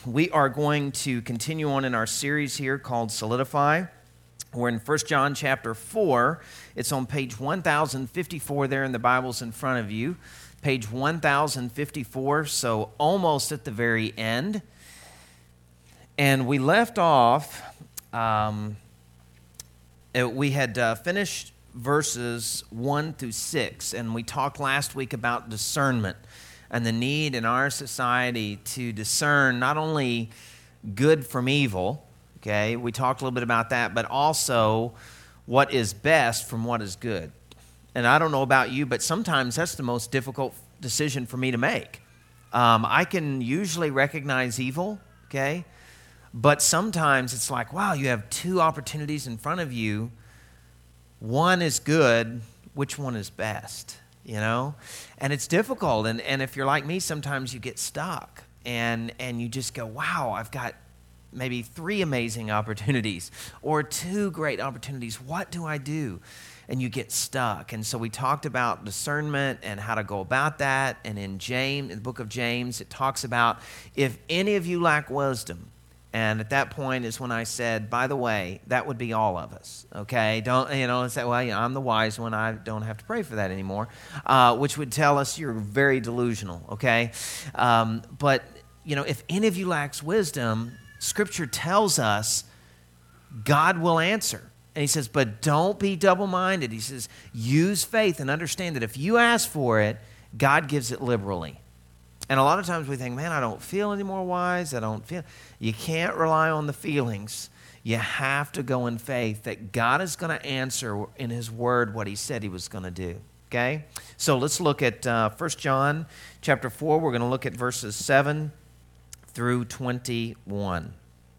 We are going to continue on in our series here called Solidify. We're in 1 John chapter 4. It's on page 1054 there in the Bibles in front of you. Page 1054, so almost at the very end. And we left off, we had finished verses 1 through 6, and we talked last week about discernment and the need in our society to discern not only good from evil, okay, we talked a little bit about that, but also what is best from what is good. And I don't know about you, but sometimes that's the most difficult decision for me to make. I can usually recognize evil, okay, but sometimes it's like, wow, you have two opportunities in front of you. One is good, which one is best? You know, and it's difficult. And if you're like me, sometimes you get stuck and you just go, wow, I've got maybe 3 amazing opportunities or 2 great opportunities. What do I do? And you get stuck. And so we talked about discernment and how to go about that. And in the book of James, it talks about if any of you lack wisdom. And at that point is when I said, by the way, that would be all of us, okay? Don't, say, well, I'm the wise one. I don't have to pray for that anymore, which would tell us you're very delusional, okay? But, if any of you lacks wisdom, Scripture tells us God will answer. And he says, but don't be double-minded. He says, use faith and understand that if you ask for it, God gives it liberally. And a lot of times we think, man, I don't feel any more wise. You can't rely on the feelings. You have to go in faith that God is going to answer in His Word what He said He was going to do. Okay? So let's look at 1 John chapter 4. We're going to look at verses 7 through 21.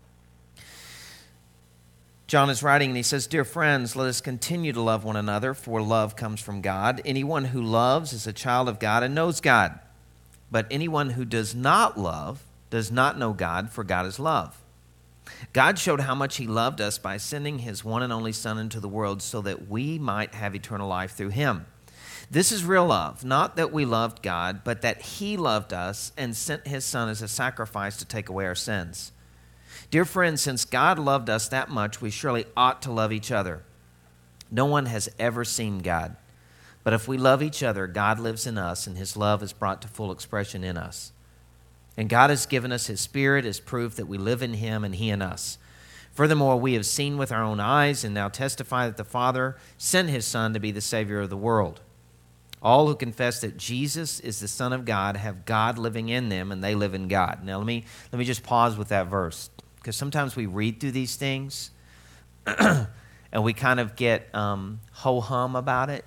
John is writing and he says, "Dear friends, let us continue to love one another, for love comes from God. Anyone who loves is a child of God and knows God. But anyone who does not love does not know God, for God is love. God showed how much He loved us by sending His one and only Son into the world so that we might have eternal life through Him. This is real love, not that we loved God, but that He loved us and sent His Son as a sacrifice to take away our sins. Dear friends, since God loved us that much, we surely ought to love each other. No one has ever seen God. But if we love each other, God lives in us, and His love is brought to full expression in us. And God has given us His Spirit as proof that we live in Him and He in us. Furthermore, we have seen with our own eyes and now testify that the Father sent His Son to be the Savior of the world. All who confess that Jesus is the Son of God have God living in them, and they live in God." Now, let me just pause with that verse, because sometimes we read through these things, and we kind of get ho-hum about it,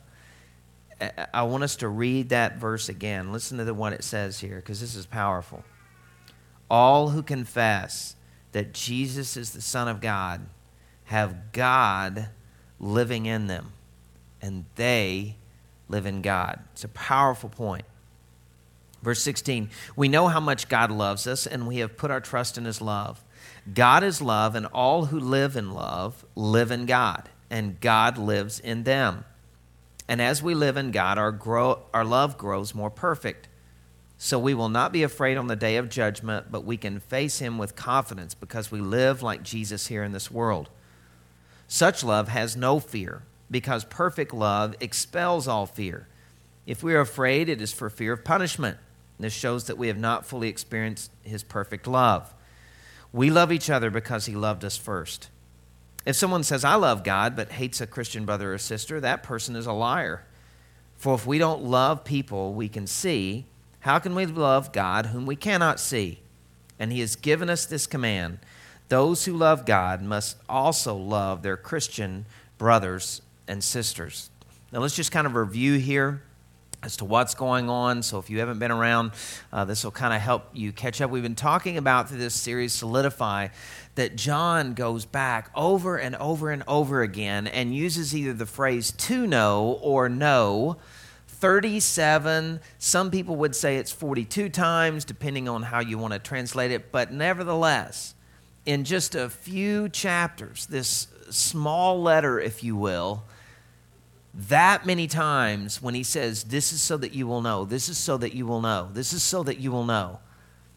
I want us to read that verse again. Listen to what it says here, because this is powerful. All who confess that Jesus is the Son of God have God living in them, and they live in God. It's a powerful point. Verse 16, "We know how much God loves us, and we have put our trust in His love. God is love, and all who live in love live in God, and God lives in them. And as we live in God, our love grows more perfect. So we will not be afraid on the day of judgment, but we can face Him with confidence because we live like Jesus here in this world. Such love has no fear, because perfect love expels all fear. If we are afraid, it is for fear of punishment. This shows that we have not fully experienced His perfect love. We love each other because He loved us first. If someone says, 'I love God,' but hates a Christian brother or sister, that person is a liar. For if we don't love people we can see, how can we love God whom we cannot see? And He has given us this command: those who love God must also love their Christian brothers and sisters." Now let's just kind of review here as to what's going on. So if you haven't been around, this will kind of help you catch up. We've been talking about through this series, Solidify, that John goes back over and over and over again and uses either the phrase "to know" or "know" 37, some people would say it's 42 times, depending on how you want to translate it. But nevertheless, in just a few chapters, this small letter, if you will, that many times when he says, "This is so that you will know, this is so that you will know, this is so that you will know,"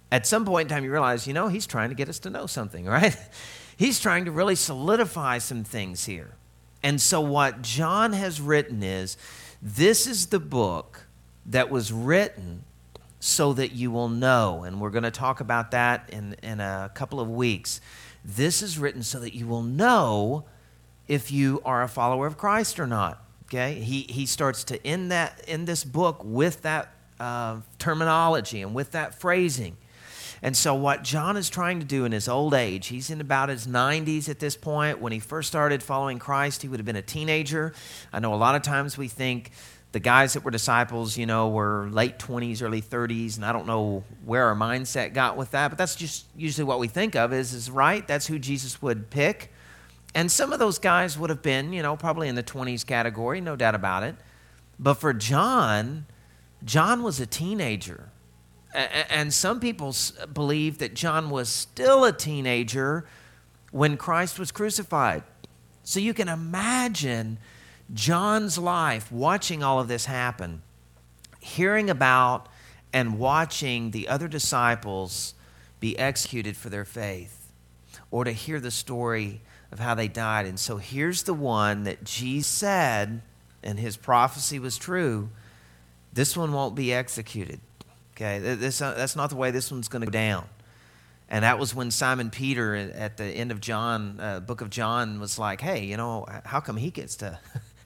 At some point in time, you realize, he's trying to get us to know something, right? He's trying to really solidify some things here. And so what John has written is, this is the book that was written so that you will know. And we're going to talk about that in a couple of weeks. This is written so that you will know if you are a follower of Christ or not. Okay? He starts to end this book with that terminology and with that phrasing. And so what John is trying to do in his old age, he's in about his 90s at this point. When he first started following Christ, he would have been a teenager. I know a lot of times we think the guys that were disciples, were late 20s, early 30s, and I don't know where our mindset got with that, but that's just usually what we think of is right. That's who Jesus would pick. And some of those guys would have been, probably in the 20s category, no doubt about it. But for John was a teenager. And some people believe that John was still a teenager when Christ was crucified. So you can imagine John's life, watching all of this happen, hearing about and watching the other disciples be executed for their faith, or to hear the story of how they died. And so here's the one that Jesus said, and his prophecy was true, this one won't be executed. Okay, that's not the way this one's going to go down. And that was when Simon Peter at the end of John, book of John, was like, hey, how come he gets to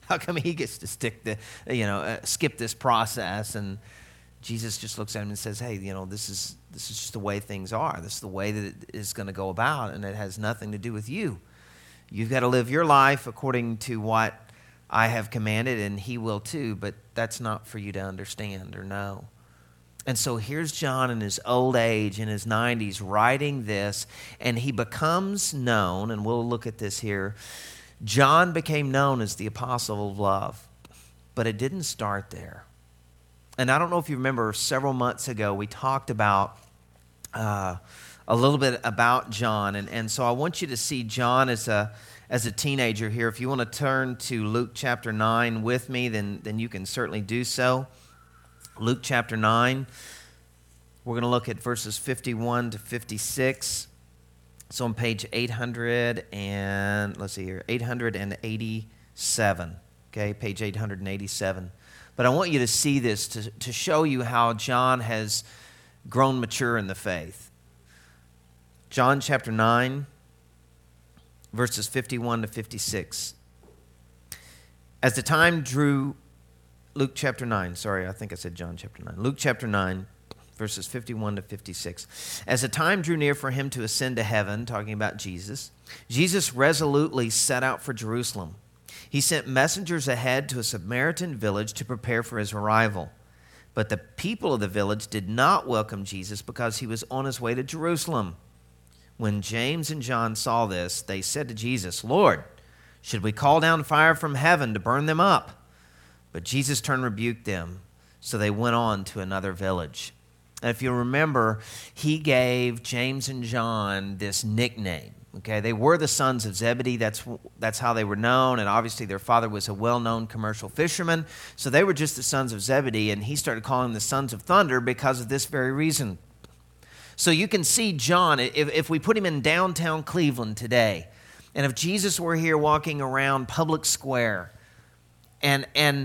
stick skip this process? And Jesus just looks at him and says, hey, this is just the way things are. This is the way that it is going to go about, and it has nothing to do with you. You've got to live your life according to what I have commanded, and he will too, but that's not for you to understand or know. And so here's John in his old age, in his 90s, writing this, and he becomes known, and we'll look at this here. John became known as the apostle of love, but it didn't start there. And I don't know if you remember, several months ago, we talked about a little bit about John, and so I want you to see John as a teenager here. If you want to turn to Luke chapter 9 with me, then you can certainly do so. Luke chapter 9, we're going to look at verses 51 to 56. It's on page 887. Okay, page 887. But I want you to see this to show you how John has grown mature in the faith. John chapter 9, verses 51 to 56. As the time drew... Luke chapter 9, sorry, I think I said John chapter 9. Luke chapter 9, verses 51 to 56. As the time drew near for him to ascend to heaven, talking about Jesus, Jesus resolutely set out for Jerusalem. He sent messengers ahead to a Samaritan village to prepare for his arrival. But the people of the village did not welcome Jesus because he was on his way to Jerusalem. When James and John saw this, they said to Jesus, Lord, should we call down fire from heaven to burn them up? But Jesus turned and rebuked them, so they went on to another village. And if you remember, he gave James and John this nickname. Okay, they were the sons of Zebedee. That's how they were known, and obviously their father was a well-known commercial fisherman. So they were just the sons of Zebedee, and he started calling them the sons of thunder because of this very reason. So you can see John, if we put him in downtown Cleveland today, and if Jesus were here walking around Public Square, and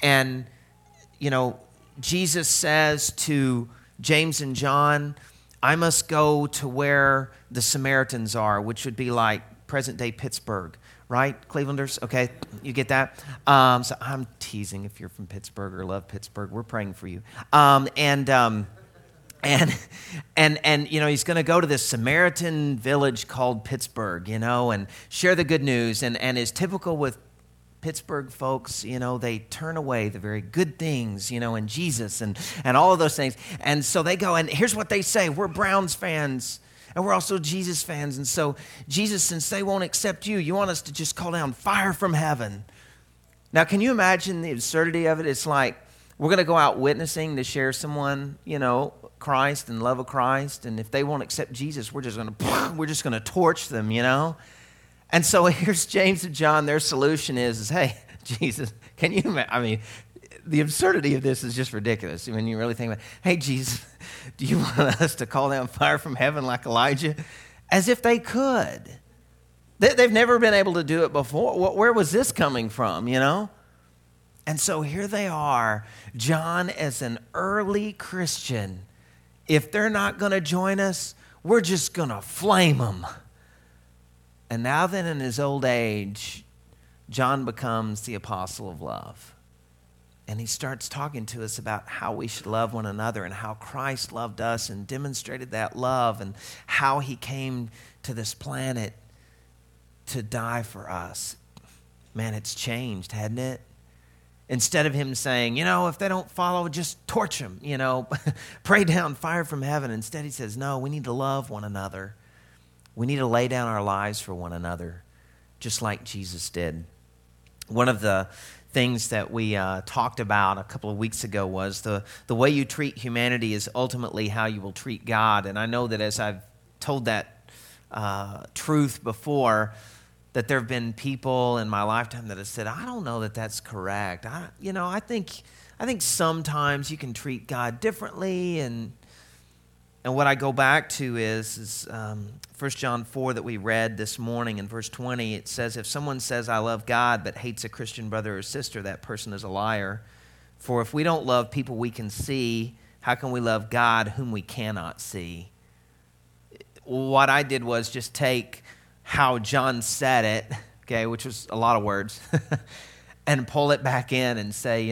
Jesus says to James and John, I must go to where the Samaritans are, which would be like present-day Pittsburgh, right, Clevelanders? Okay, you get that? So I'm teasing if you're from Pittsburgh or love Pittsburgh. We're praying for you. And he's going to go to this Samaritan village called Pittsburgh, and share the good news. And as typical with Pittsburgh folks, they turn away the very good things, in Jesus and all of those things. And so they go, and here's what they say: we're Browns fans, and we're also Jesus fans. And so, Jesus, since they won't accept you want us to just call down fire from heaven. Now, can you imagine the absurdity of it? It's like, we're going to go out witnessing to share someone, Christ and love of Christ. And if they won't accept Jesus, we're just going to torch them, And so here's James and John. Their solution is hey, Jesus, can you imagine? the absurdity of this is just ridiculous. When you really think about it, hey, Jesus, do you want us to call down fire from heaven like Elijah? As if they could. They've never been able to do it before. Where was this coming from, you know? And so here they are, John as an early Christian. If they're not going to join us, we're just going to flame them. And now then in his old age, John becomes the apostle of love. And he starts talking to us about how we should love one another and how Christ loved us and demonstrated that love and how he came to this planet to die for us. Man, it's changed, hadn't it? Instead of him saying, if they don't follow, just torch them, pray down fire from heaven. Instead, he says, no, we need to love one another. We need to lay down our lives for one another, just like Jesus did. One of the things that we talked about a couple of weeks ago was the way you treat humanity is ultimately how you will treat God. And I know that as I've told that truth before, that there have been people in my lifetime that have said, I don't know that that's correct. I think sometimes you can treat God differently. And what I go back to is 1 John 4 that we read this morning in verse 20. It says, if someone says, I love God, but hates a Christian brother or sister, that person is a liar. For if we don't love people we can see, how can we love God whom we cannot see? What I did was just take how John said it, okay, which was a lot of words, and pull it back in and say,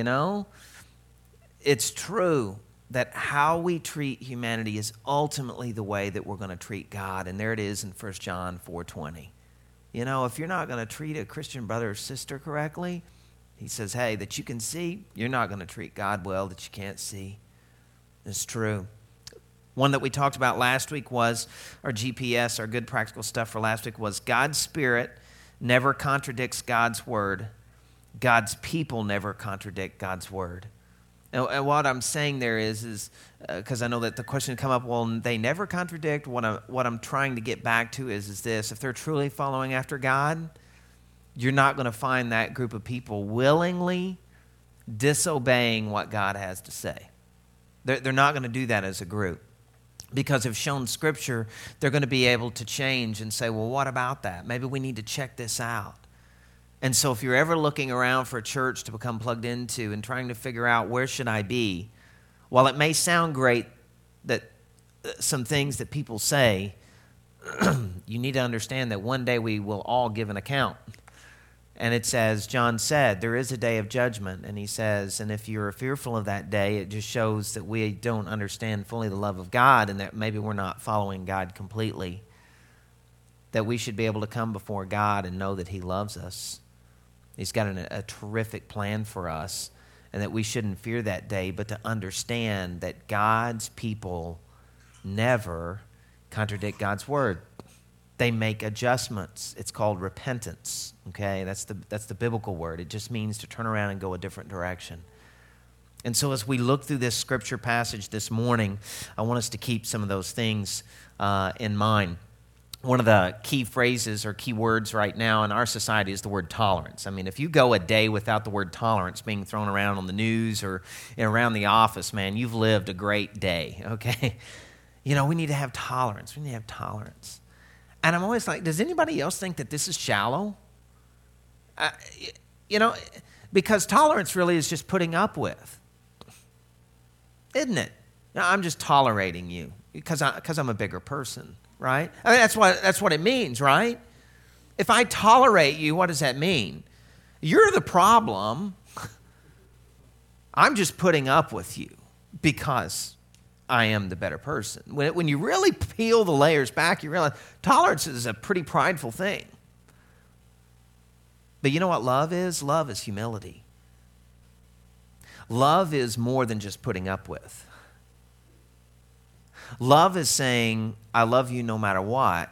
it's true that how we treat humanity is ultimately the way that we're going to treat God. And there it is in 1 John 4:20. If you're not going to treat a Christian brother or sister correctly, he says, hey, that you can see, you're not going to treat God well that you can't see. It's true. One that we talked about last week was, our GPS, our good practical stuff for last week was God's Spirit never contradicts God's Word. God's people never contradict God's Word. And what I'm saying there is because I know that the question come up, well, they never contradict. What I'm trying to get back to is this. If they're truly following after God, you're not going to find that group of people willingly disobeying what God has to say. They're not going to do that as a group. Because if shown Scripture, they're going to be able to change and say, well, what about that? Maybe we need to check this out. And so if you're ever looking around for a church to become plugged into and trying to figure out where should I be, while it may sound great that some things that people say, you need to understand that one day we will all give an account. And it's as John said, there is a day of judgment. And he says, and if you're fearful of that day, it just shows that we don't understand fully the love of God and that maybe we're not following God completely. That we should be able to come before God and know that he loves us. He's got a terrific plan for us, and that we shouldn't fear that day, but to understand that God's people never contradict God's word. They make adjustments. It's called repentance. Okay, that's the biblical word. It just means to turn around and go a different direction. And so as we look through this scripture passage this morning, I want us to keep some of those things in mind. One of the key phrases or key words right now in our society is the word tolerance. I mean, if you go a day without the word tolerance being thrown around on the news or around the office, man, you've lived a great day, okay? We need to have tolerance. We need to have tolerance. And I'm always like, does anybody else think that this is shallow? Because tolerance really is just putting up with, isn't it? I'm just tolerating you because I'm a bigger person. Right? I mean, that's what it means, right? If I tolerate you, what does that mean? You're the problem. I'm just putting up with you because I am the better person. When you really peel the layers back, you realize tolerance is a pretty prideful thing. But you know what love is? Love is humility. Love is more than just putting up with. Love is saying, I love you no matter what,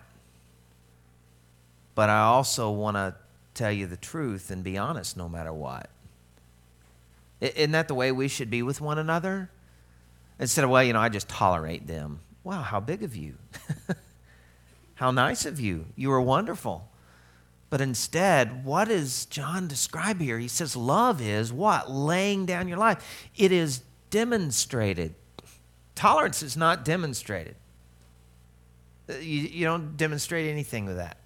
but I also want to tell you the truth and be honest no matter what. Isn't that the way we should be with one another? Instead of, I just tolerate them. Wow, how big of you. How nice of you. You are wonderful. But instead, what does John describe here? He says love is what? Laying down your life. It is demonstrated. Tolerance is not demonstrated. You don't demonstrate anything with that.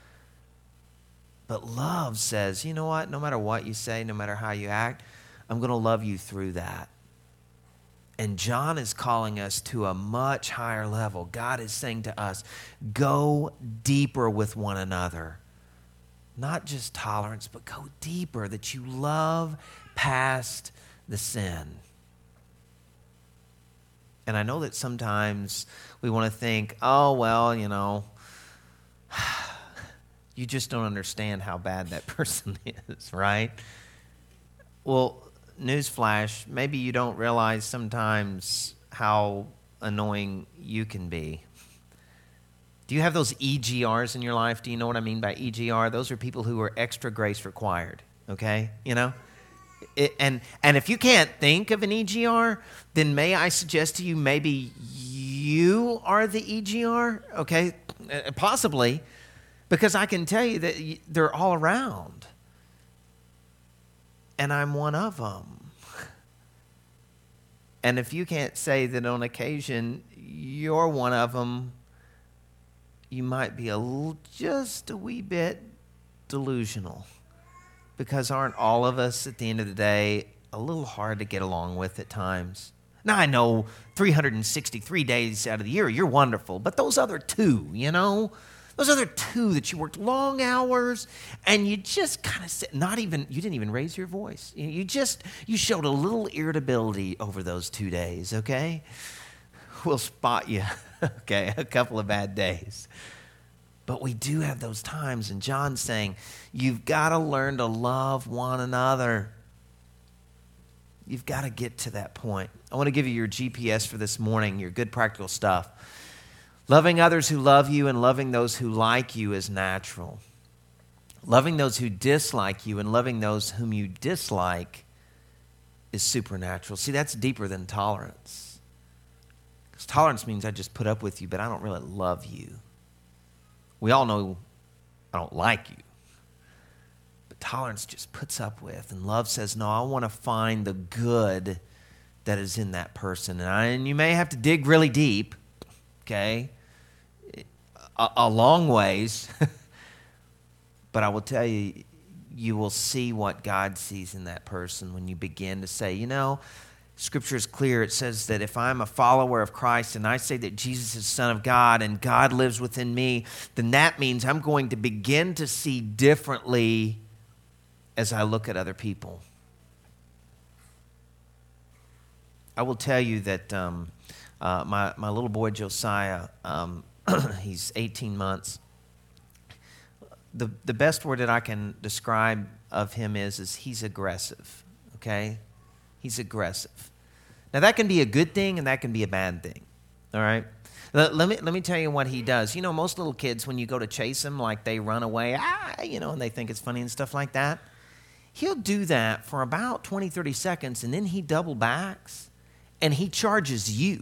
But love says, you know what? No matter what you say, no matter how you act, I'm going to love you through that. And John is calling us to a much higher level. God is saying to us, go deeper with one another. Not just tolerance, but go deeper, that you love past the sin. And I know that sometimes we want to think, oh, well, you know, you just don't understand how bad that person is, right? Well, newsflash, maybe you don't realize sometimes how annoying you can be. Do you have those EGRs in your life? Do you know what I mean by EGR? Those are people who are extra grace required, okay? You know? And if you can't think of an EGR, then may I suggest to you maybe you are the EGR, okay? Possibly, because I can tell you that they're all around. And I'm one of them. And if you can't say that on occasion you're one of them, you might be just a wee bit delusional. Because aren't all of us, at the end of the day, a little hard to get along with at times? Now, I know 363 days out of the year, you're wonderful. But those other two, you know, those other two that you worked long hours and you just kind of said, you didn't even raise your voice. You showed a little irritability over those 2 days, okay? We'll spot you, okay, a couple of bad days. But we do have those times, and John's saying, you've got to learn to love one another. You've got to get to that point. I want to give you your GPS for this morning, your good practical stuff. Loving others who love you and loving those who like you is natural. Loving those who dislike you and loving those whom you dislike is supernatural. See, that's deeper than tolerance. Because tolerance means I just put up with you, but I don't really love you. We all know I don't like you. But tolerance just puts up with. And love says, no, I want to find the good that is in that person. And you may have to dig really deep, okay, a long ways. But I will tell you, you will see what God sees in that person when you begin to say, you know, Scripture is clear. It says that if I'm a follower of Christ and I say that Jesus is Son of God and God lives within me, then that means I'm going to begin to see differently as I look at other people. I will tell you that my little boy Josiah, he's 18 months. The best word that I can describe of him is he's aggressive, okay? He's aggressive. Now, that can be a good thing and that can be a bad thing, all right? Let me tell you what he does. You know, most little kids, when you go to chase them, like they run away, and they think it's funny and stuff like that. He'll do that for about 20, 30 seconds, and then he double backs, and he charges you.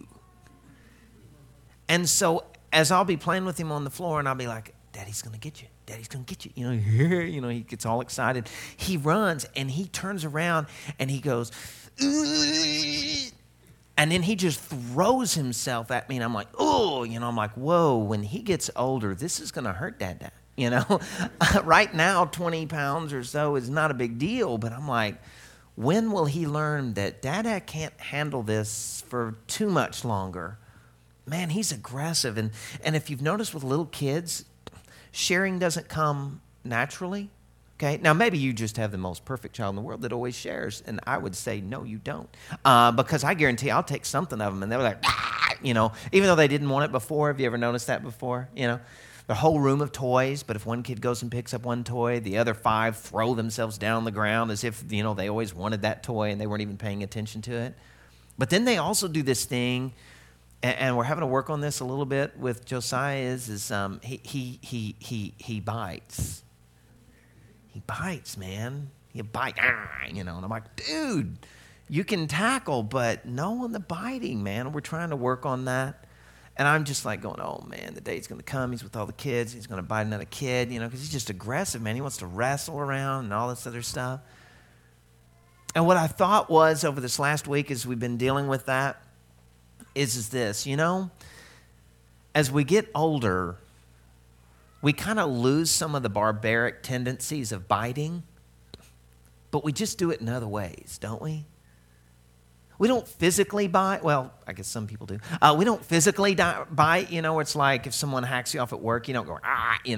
And so as I'll be playing with him on the floor, and I'll be like, Daddy's going to get you. Daddy's going to get you. He gets all excited. He runs, and he turns around, and he goes, "Ugh," and then he just throws himself at me, and I'm like, oh, I'm like, whoa, when he gets older, this is going to hurt Dada. Right now, 20 pounds or so is not a big deal, but I'm like, when will he learn that Dada can't handle this for too much longer? Man, he's aggressive. And if you've noticed with little kids, sharing doesn't come naturally. Okay, now maybe you just have the most perfect child in the world that always shares, and I would say no, you don't, because I guarantee I'll take something of them, and they're like, even though they didn't want it before. Have you ever noticed that before? The whole room of toys, but if one kid goes and picks up one toy, the other 5 throw themselves down on the ground as if they always wanted that toy and they weren't even paying attention to it. But then they also do this thing. And we're having to work on this a little bit with Josiah. He bites. He bites, man. He bites, and I'm like, dude, you can tackle, but no on the biting, man. We're trying to work on that. And I'm just like going, oh, man, the day's going to come. He's with all the kids. He's going to bite another kid, because he's just aggressive, man. He wants to wrestle around and all this other stuff. And what I thought was over this last week as we've been dealing with that is this, as we get older, we kind of lose some of the barbaric tendencies of biting, but we just do it in other ways, don't we? We don't physically bite. Well, I guess some people do. We don't physically bite, where it's like if someone hacks you off at work, you don't go,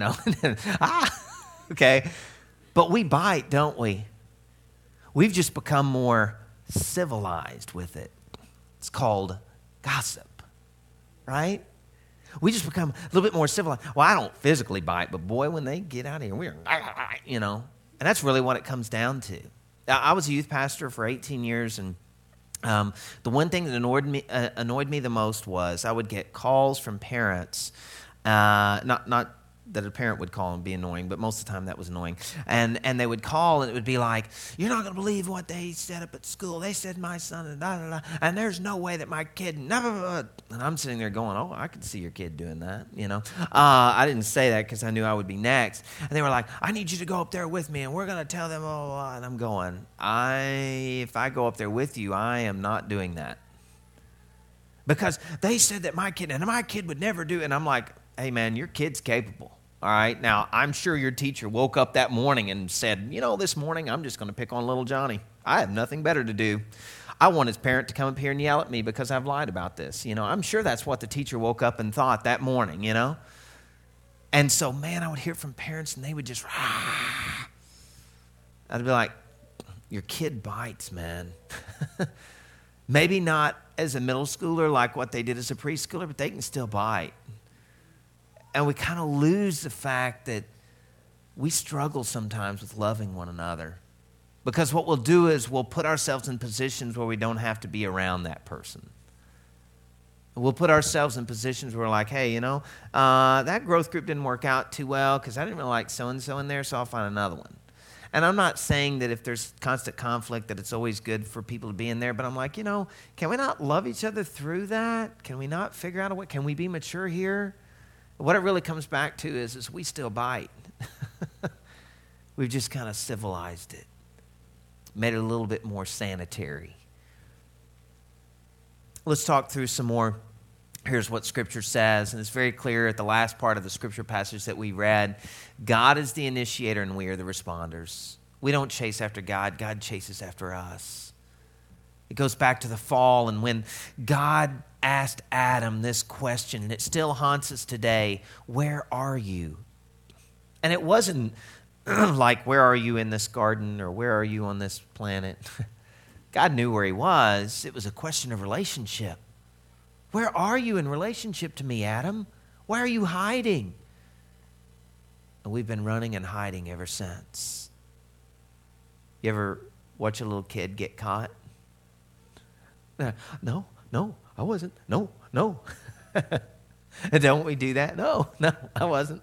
okay. But we bite, don't we? We've just become more civilized with it. It's called gossip, right? We just become a little bit more civilized. Well, I don't physically bite, but boy, when they get out of here, we're, And that's really what it comes down to. I was a youth pastor for 18 years, and the one thing that annoyed me the most was I would get calls from parents, not that a parent would call and be annoying, but most of the time that was annoying. And they would call, and it would be like, you're not going to believe what they said up at school. They said my son, and there's no way that my kid, and I'm sitting there going, oh, I could see your kid doing that, I didn't say that because I knew I would be next. And they were like, I need you to go up there with me, and we're going to tell them, and I'm going, if I go up there with you, I am not doing that. Because they said that my kid would never do it. And I'm like, hey, man, your kid's capable. All right, now, I'm sure your teacher woke up that morning and said, this morning I'm just going to pick on little Johnny. I have nothing better to do. I want his parent to come up here and yell at me because I've lied about this. I'm sure that's what the teacher woke up and thought that morning, And so, man, I would hear from parents, and they would just, I'd be like, your kid bites, man. Maybe not as a middle schooler like what they did as a preschooler, but they can still bite. And we kind of lose the fact that we struggle sometimes with loving one another. Because what we'll do is we'll put ourselves in positions where we don't have to be around that person. We'll put ourselves in positions where we're like, hey, that growth group didn't work out too well because I didn't really like so-and-so in there, so I'll find another one. And I'm not saying that if there's constant conflict that it's always good for people to be in there, but I'm like, can we not love each other through that? Can we not figure out a way? Can we be mature here? What it really comes back to is we still bite. We've just kind of civilized it, made it a little bit more sanitary. Let's talk through some more. Here's what Scripture says, and it's very clear at the last part of the Scripture passage that we read. God is the initiator, and we are the responders. We don't chase after God. God chases after us. It goes back to the fall, and when God asked Adam this question, and it still haunts us today, where are you? And it wasn't like, where are you in this garden, or where are you on this planet? God knew where he was. It was a question of relationship. Where are you in relationship to me, Adam? Why are you hiding? And we've been running and hiding ever since. You ever watch a little kid get caught? No, I wasn't. No. Don't we do that? No, I wasn't.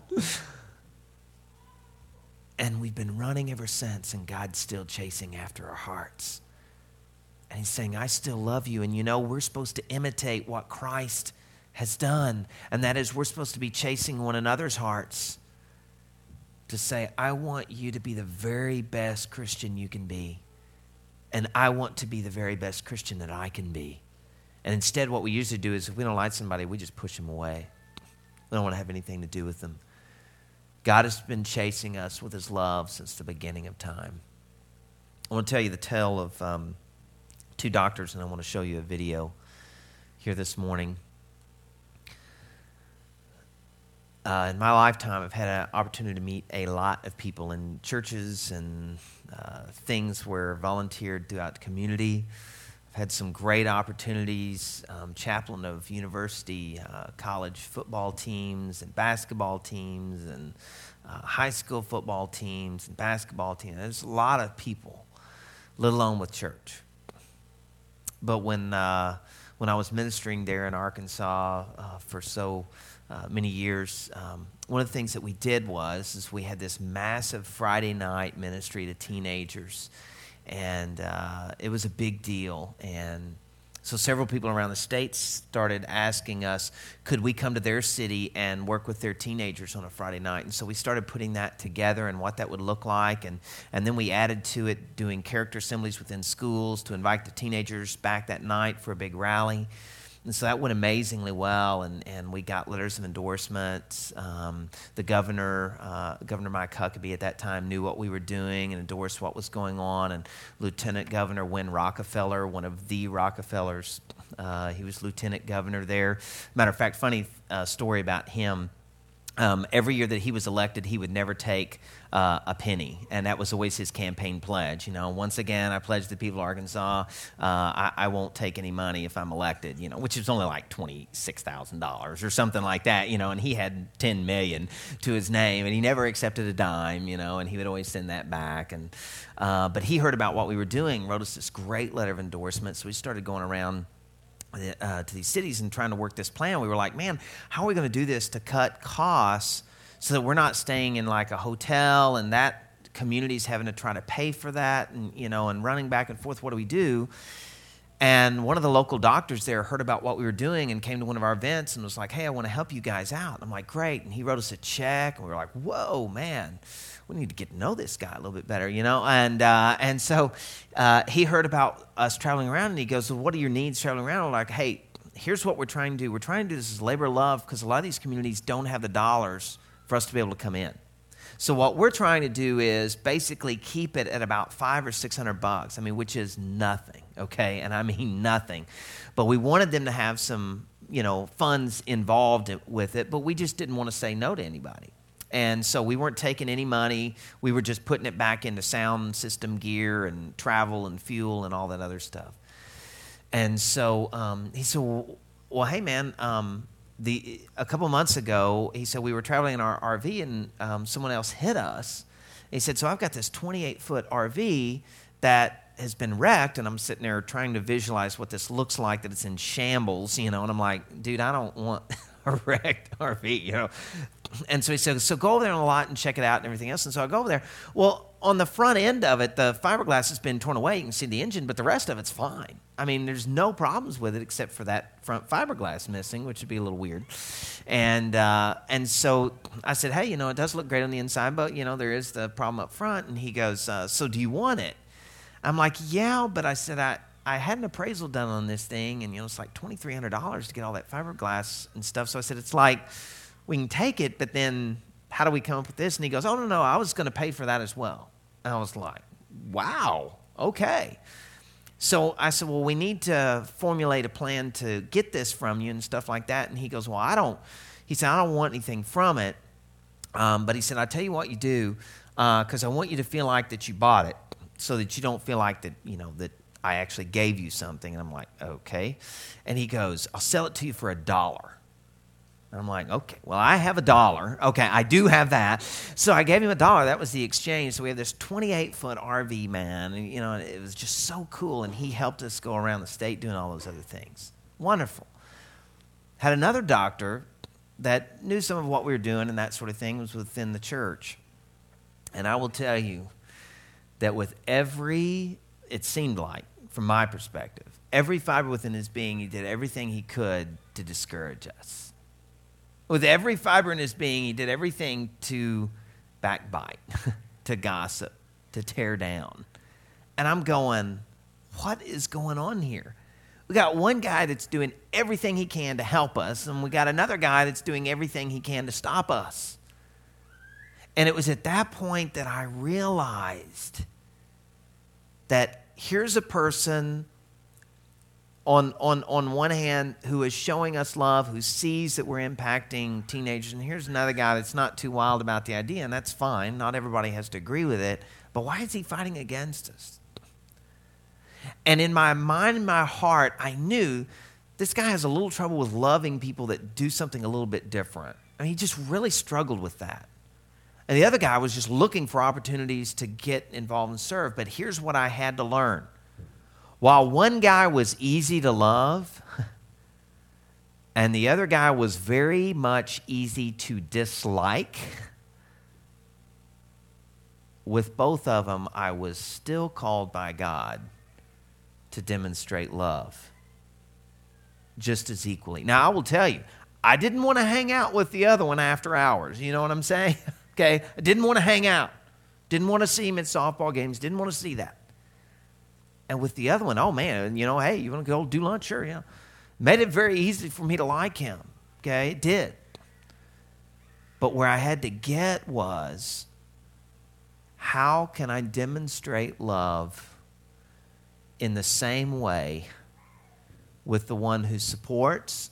And we've been running ever since, and God's still chasing after our hearts. And he's saying, I still love you. And we're supposed to imitate what Christ has done. And that is, we're supposed to be chasing one another's hearts to say, I want you to be the very best Christian you can be. And I want to be the very best Christian that I can be. And instead, what we usually do is if we don't like somebody, we just push them away. We don't want to have anything to do with them. God has been chasing us with his love since the beginning of time. I want to tell you the tale of two doctors, and I want to show you a video here this morning. In my lifetime, I've had an opportunity to meet a lot of people in churches and things where I volunteered throughout the community. I've had some great opportunities, chaplain of university, college football teams and basketball teams and high school football teams and basketball teams. There's a lot of people, let alone with church. But when I was ministering there in Arkansas for so many years, one of the things that we did was we had this massive Friday night ministry to teenagers, and it was a big deal. And So several people around the state started asking us, could we come to their city and work with their teenagers on a Friday night? And so we started putting that together and what that would look like. And then we added to it doing character assemblies within schools to invite the teenagers back that night for a big rally. And so that went amazingly well, and we got letters of endorsement. The governor, Governor Mike Huckabee at that time, knew what we were doing and endorsed what was going on. And Lieutenant Governor Win Rockefeller, one of the Rockefellers, he was lieutenant governor there. Matter of fact, funny story about him. Every year that he was elected, he would never take a penny, and that was always his campaign pledge. Once again, I pledge the people of Arkansas, I won't take any money if I'm elected. Which is only like $26,000 or something like that. And he had $10 million to his name, and he never accepted a dime. And he would always send that back. And but he heard about what we were doing, wrote us this great letter of endorsement. So we started going around to these cities and trying to work this plan. We were like, man, how are we going to do this to cut costs so that we're not staying in like a hotel and that community's having to try to pay for that and, and running back and forth. What do we do? And one of the local doctors there heard about what we were doing and came to one of our events and was like, hey, I want to help you guys out. And I'm like, great. And he wrote us a check, and we were like, whoa, man, we need to get to know this guy a little bit better, And so he heard about us traveling around, and he goes, well, what are your needs traveling around? We're like, hey, here's what we're trying to do. We're trying to do this as labor of love because a lot of these communities don't have the dollars for us to be able to come in. So what we're trying to do is basically keep it at about $500 or $600, which is nothing, okay? And I mean nothing. But we wanted them to have some, funds involved with it, but we just didn't want to say no to anybody. And so we weren't taking any money. We were just putting it back into sound system gear and travel and fuel and all that other stuff. And so he said, well, hey, man, a couple months ago, he said we were traveling in our RV and someone else hit us. He said, so I've got this 28-foot RV that has been wrecked, and I'm sitting there trying to visualize what this looks like, that it's in shambles, and I'm like, dude, I don't want a wrecked RV, And so he said, so go over there on the lot and check it out and everything else. And so I go over there. Well, on the front end of it, the fiberglass has been torn away. You can see the engine, but the rest of it's fine. There's no problems with it except for that front fiberglass missing, which would be a little weird. And so I said, hey, it does look great on the inside, but, there is the problem up front. And he goes, so do you want it? I'm like, yeah, but I said, I had an appraisal done on this thing, and, it's like $2,300 to get all that fiberglass and stuff. So I said, it's like, we can take it, but then how do we come up with this? And he goes, oh, no, I was going to pay for that as well. And I was like, wow, okay. So I said, well, we need to formulate a plan to get this from you and stuff like that. And he goes, well, I don't want anything from it. But he said, I'll tell you what you do, because I want you to feel like that you bought it so that you don't feel like that, that I actually gave you something. And I'm like, okay. And he goes, I'll sell it to you for $1. And I'm like, okay, well, I have $1. Okay, I do have that. So I gave him $1. That was the exchange. So we have this 28-foot RV, man. And, it was just so cool. And he helped us go around the state doing all those other things. Wonderful. Had another doctor that knew some of what we were doing and that sort of thing, was within the church. And I will tell you that with it seemed like, from my perspective, every fiber within his being, he did everything he could to discourage us. With every fiber in his being, he did everything to backbite, to gossip, to tear down. And I'm going, what is going on here? We got one guy that's doing everything he can to help us, and we got another guy that's doing everything he can to stop us. And it was at that point that I realized that here's a person on one hand who is showing us love, who sees that we're impacting teenagers, and here's another guy that's not too wild about the idea, and that's fine. Not everybody has to agree with it, but why is he fighting against us? And in my mind and my heart, I knew this guy has a little trouble with loving people that do something a little bit different. He just really struggled with that. And the other guy was just looking for opportunities to get involved and serve. But here's what I had to learn. While one guy was easy to love, and the other guy was very much easy to dislike, with both of them, I was still called by God to demonstrate love. just as equally. Now, I will tell you, I didn't want to hang out with the other one after hours. You know what I'm saying? Okay? I didn't want to hang out. Didn't want to see him at softball games. Didn't want to see that. And with the other one, oh, man, hey, you want to go do lunch? Sure, yeah. Made it very easy for me to like him. Okay? It did. But where I had to get was, how can I demonstrate love in the same way with the one who supports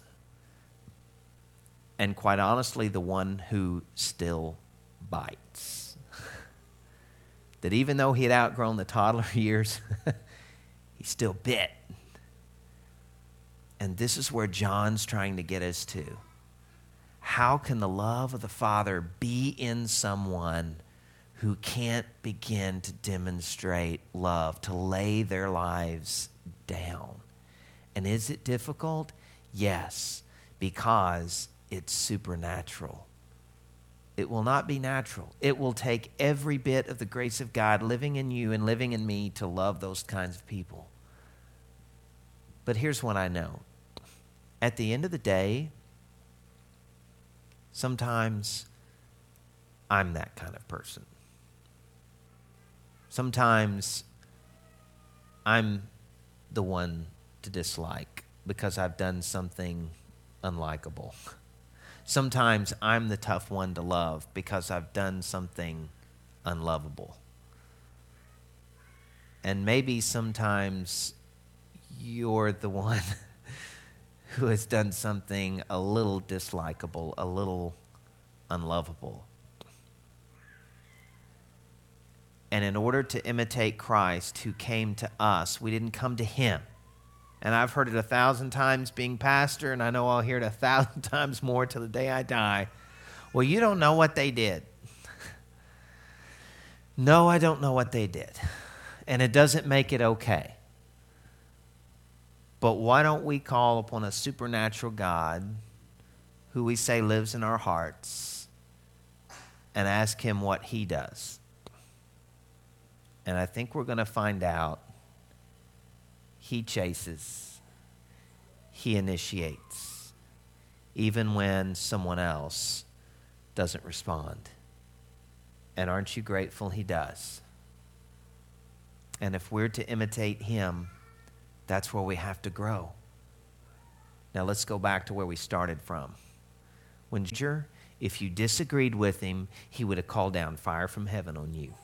and, quite honestly, the one who still bites? That even though he had outgrown the toddler years, he still bit. And this is where John's trying to get us to. How can the love of the Father be in someone who can't begin to demonstrate love, to lay their lives down? And is it difficult? Yes, because it's supernatural. It will not be natural. It will take every bit of the grace of God living in you and living in me to love those kinds of people. But here's what I know. At the end of the day, sometimes I'm that kind of person. Sometimes I'm the one to dislike because I've done something unlikable. Sometimes I'm the tough one to love because I've done something unlovable. And maybe sometimes you're the one who has done something a little dislikable, a little unlovable. And in order to imitate Christ who came to us, we didn't come to him. And I've heard it 1,000 times being pastor, and I know I'll hear it 1,000 times more till the day I die. Well, you don't know what they did. No, I don't know what they did. And it doesn't make it okay. But why don't we call upon a supernatural God who we say lives in our hearts and ask him what he does? And I think we're going to find out he chases, he initiates, even when someone else doesn't respond. And aren't you grateful he does? And if we're to imitate him, that's where we have to grow. Now let's go back to where we started from. If you disagreed with him, he would have called down fire from heaven on you.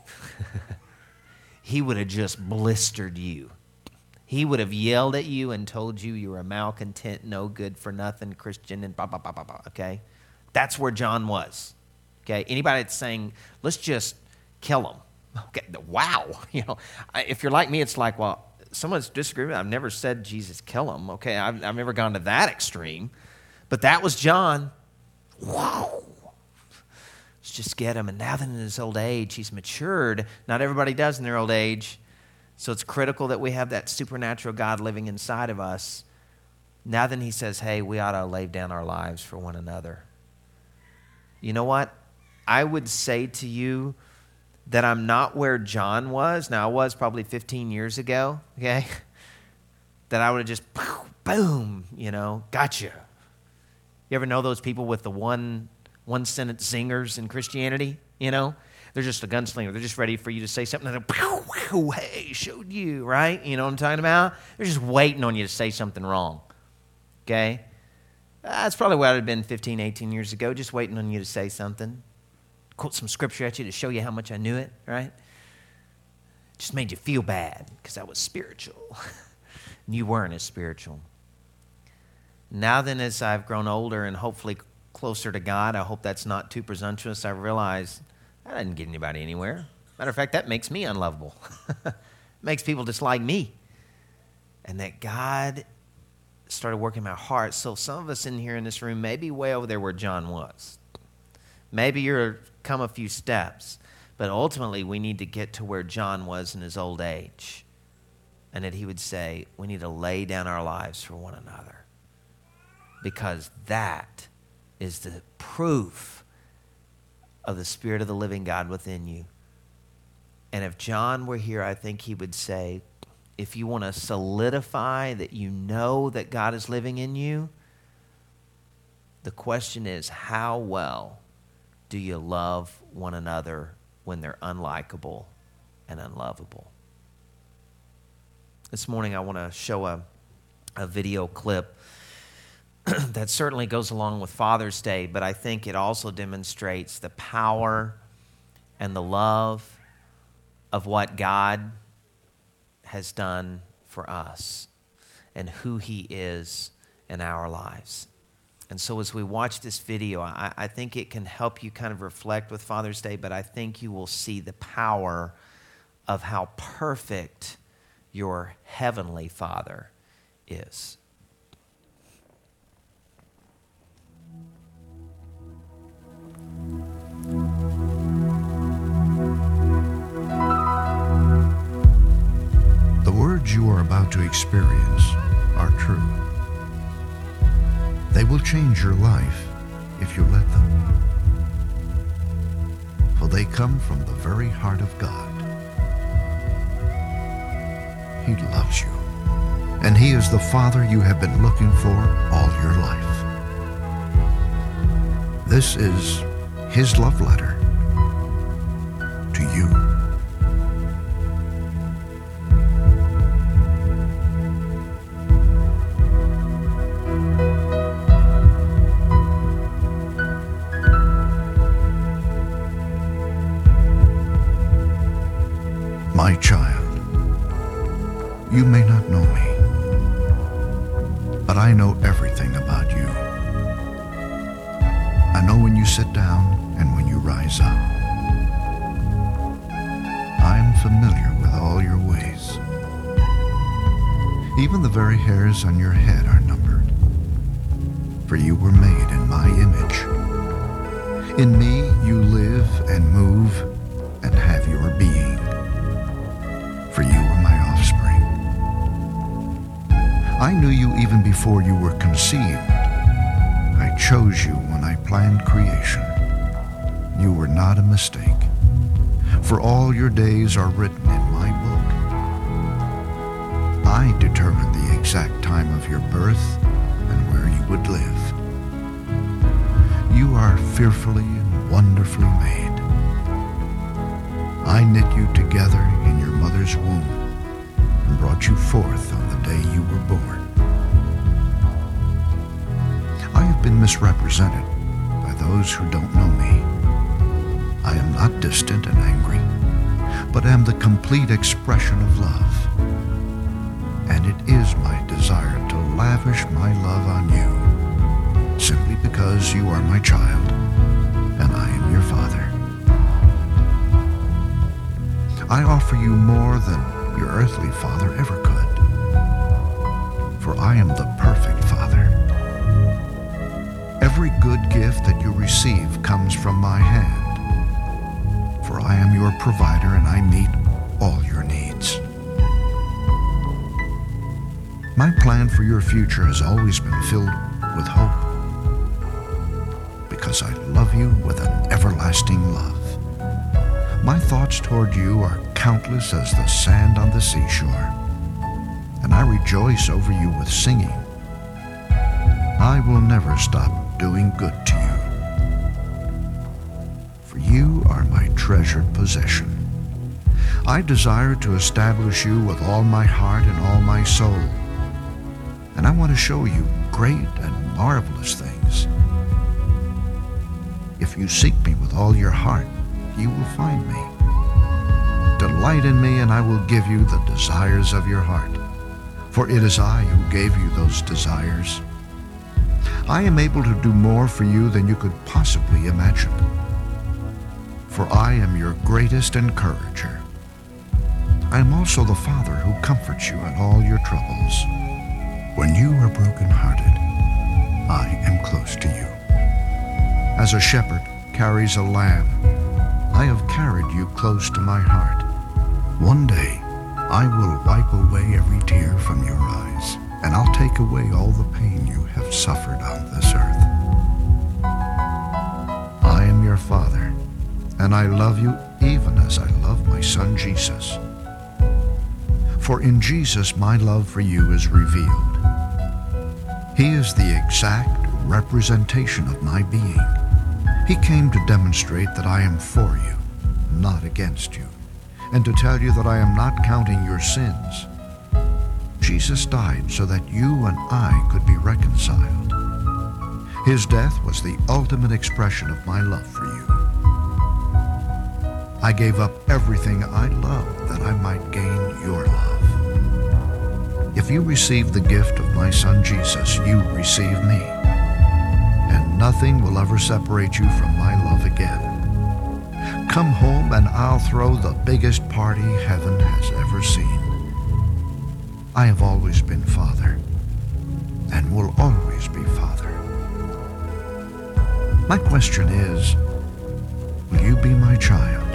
He would have just blistered you. He would have yelled at you and told you you were a malcontent, no good for nothing Christian, and blah, blah, blah, blah, blah, okay? That's where John was, okay? Anybody that's saying, let's just kill him, okay? Wow, if you're like me, it's like, well, someone's disagreed with me. I've never said Jesus kill him, okay? I've never gone to that extreme, but that was John. Wow. Let's just get him. And now that in his old age, he's matured. Not everybody does in their old age. So it's critical that we have that supernatural God living inside of us. Now then he says, hey, we ought to lay down our lives for one another. You know what? I would say to you that I'm not where John was. Now, I was probably 15 years ago, okay? That I would have just, boom, gotcha. You ever know those people with the one-sentence zingers in Christianity, They're just a gunslinger. They're just ready for you to say something. And they're, hey, showed you, right? You know what I'm talking about? They're just waiting on you to say something wrong, okay? That's probably what I'd have been 15, 18 years ago, just waiting on you to say something. Quote some scripture at you to show you how much I knew it, right? Just made you feel bad because I was spiritual. And you weren't as spiritual. Now then, as I've grown older and hopefully closer to God, I hope that's not too presumptuous, I realize that didn't get anybody anywhere. Matter of fact, that makes me unlovable. Makes people dislike me. And that God started working my heart. So some of us in here in this room may be way over there where John was. Maybe you're come a few steps. But ultimately, we need to get to where John was in his old age. And that he would say, we need to lay down our lives for one another. Because that is the proof of the Spirit of the living God within you. And if John were here, I think he would say, if you want to solidify that you know that God is living in you, the question is, how well do you love one another when they're unlikable and unlovable? This morning I want to show a video clip that certainly goes along with Father's Day, but I think it also demonstrates the power and the love of what God has done for us and who He is in our lives. And so as we watch this video, I think it can help you kind of reflect with Father's Day, but I think you will see the power of how perfect your heavenly Father is. The words you are about to experience are true. They will change your life if you let them. For they come from the very heart of God. He loves you, and He is the Father you have been looking for all your life. This is His love letter to you. My child, you may not know me, but I know everything about you. I know when you sit down and when you rise up. I am familiar with all your ways. Even the very hairs on your head are numbered, for you were made in my image. In me you live and move and have your being. For you are my offspring. I knew you even before you were conceived. I chose you when I planned creation. You were not a mistake, for all your days are written in my book. I determined the exact time of your birth and where you would live. You are fearfully and wonderfully made. I knit you together in your mother's womb and brought you forth on the day you were born. I have been misrepresented by those who don't know me. I am not distant and angry, but am the complete expression of love. And it is my desire to lavish my love on you, simply because you are my child and I am your father. I offer you more than your earthly father ever could, for I am the perfect Father. Every good gift that you receive comes from my hand, for I am your provider and I meet all your needs. My plan for your future has always been filled with hope, because I love you with an everlasting love. My thoughts toward you are countless as the sand on the seashore, and I rejoice over you with singing. I will never stop doing good to you, for you are my treasured possession. I desire to establish you with all my heart and all my soul, and I want to show you great and marvelous things. If you seek me with all your heart, you will find me. Delight in me, and I will give you the desires of your heart, for it is I who gave you those desires. I am able to do more for you than you could possibly imagine, for I am your greatest encourager. I am also the Father who comforts you in all your troubles. When you are brokenhearted, I am close to you. As a shepherd carries a lamb, I have carried you close to my heart. One day, I will wipe away every tear from your eyes, and I'll take away all the pain you have suffered on this earth. I am your Father, and I love you even as I love my Son Jesus. For in Jesus my love for you is revealed. He is the exact representation of my being. He came to demonstrate that I am for you, not against you, and to tell you that I am not counting your sins. Jesus died so that you and I could be reconciled. His death was the ultimate expression of my love for you. I gave up everything I loved that I might gain your love. If you receive the gift of my Son Jesus, you receive me, and nothing will ever separate you from my love again. Come home and I'll throw the biggest party heaven has ever seen. I have always been Father, and will always be Father. My question is, will you be my child?